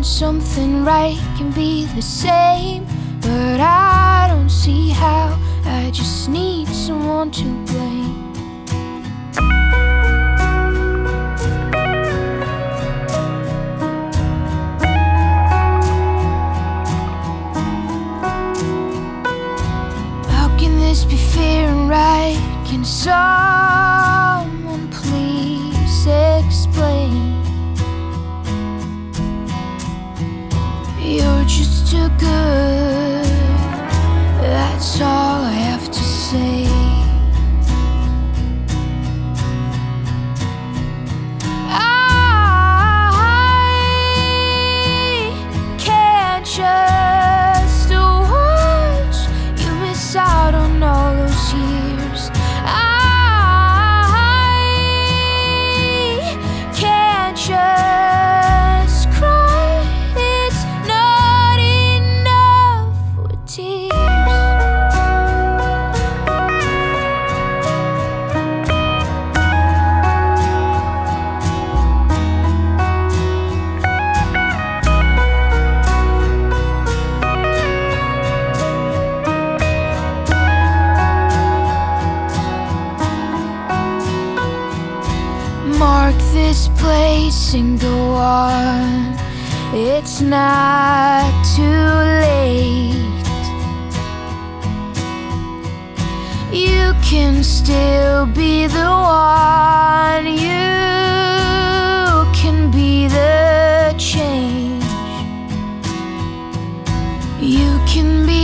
something right can be the same, but I don't see how. I just need someone to blame. How can this be fair and right? Can someone please explain? You're just too good, that's all I have to say. I can't just watch you miss out on all those years. I can't just cry, it's not enough for tears. Mark this place and go on. It's not too late. You can still be the one. You can be the change. You can be